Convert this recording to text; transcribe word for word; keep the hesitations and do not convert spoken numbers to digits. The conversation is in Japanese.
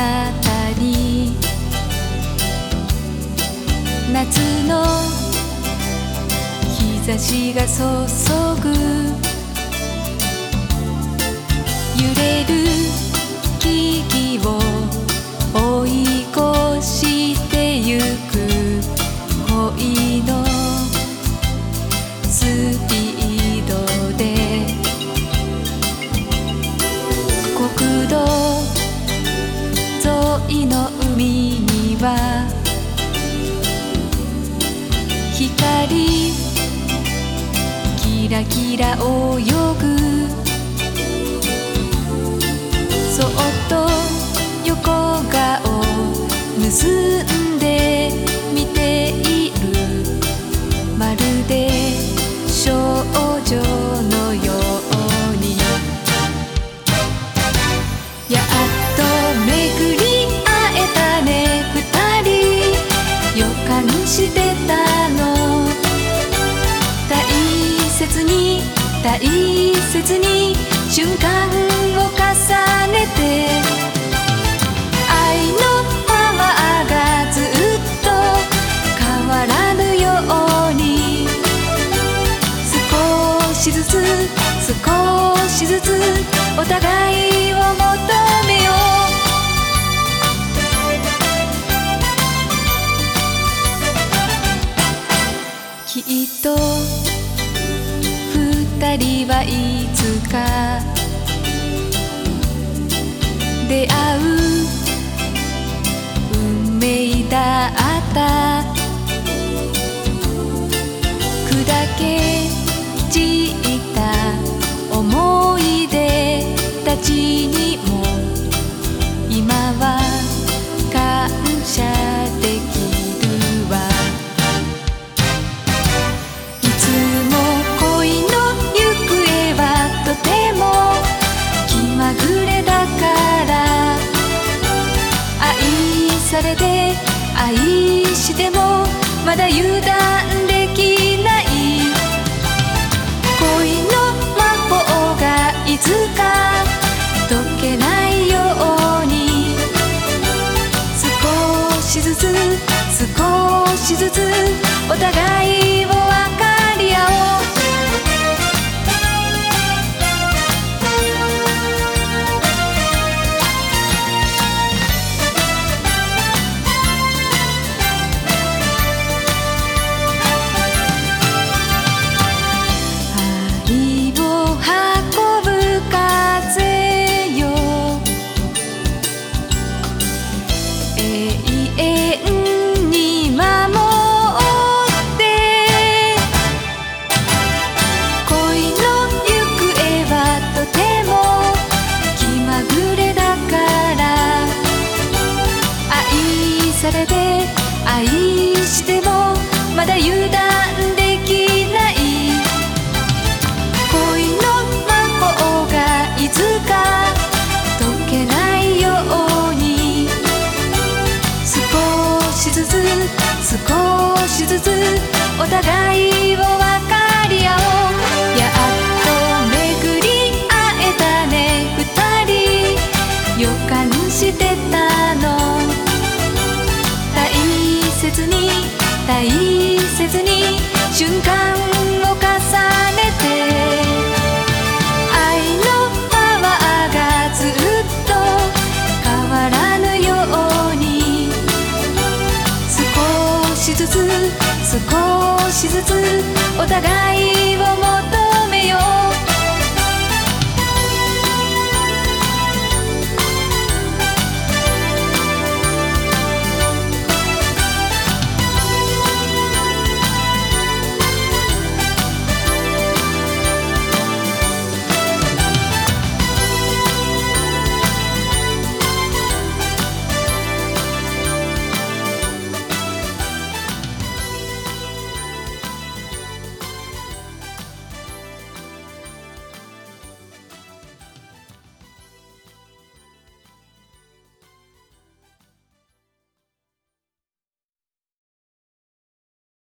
なたに夏の日差しが注ぐ揺れる木々を追い越してゆく恋のスピードで国道沿いの海には光キラキラ泳ぐそっと横顔結んで見ているまるで少女のようにやっと巡り会えたね二人予感してたの大切に大切に瞬間を重ねて愛のパワーがずっと変わらぬように少しずつ少しずつお互いを求めようきっと二人はいつか出会う運命だった砕け散った思い出たちにも今は感謝できるわいつも恋の行方はとても気まぐれだから愛されて愛してもまだ油断できない恋の魔法がいつか解けないように少しずつ少しずつお互いを分かり合おうされて愛してもまだ油断できない恋の魔法がいつか解けないように少しずつ少しずつお互いを分かり合おうやっと巡り会えたね二人予感してたの大切に大切に瞬間を重ねて愛のパワーがずっと変わらぬように少しずつ少しずつお互い